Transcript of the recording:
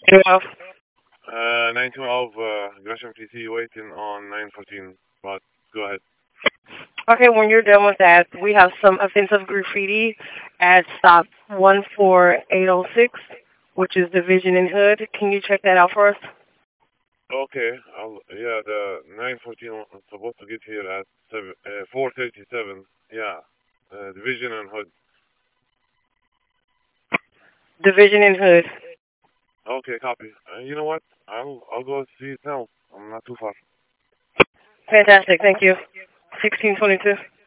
1912. 912 Gresham PC waiting on 914. But go ahead. Okay, when you're done with that, we have some offensive graffiti at stop 14806, which is Division and Hood. Can you check that out for us? Okay, yeah, the 914 is supposed to get here at 437. Yeah, Division and Hood. Division and Hood. Okay, copy. You know what? I'll go see it now. I'm not too far. Fantastic, thank you. 1622.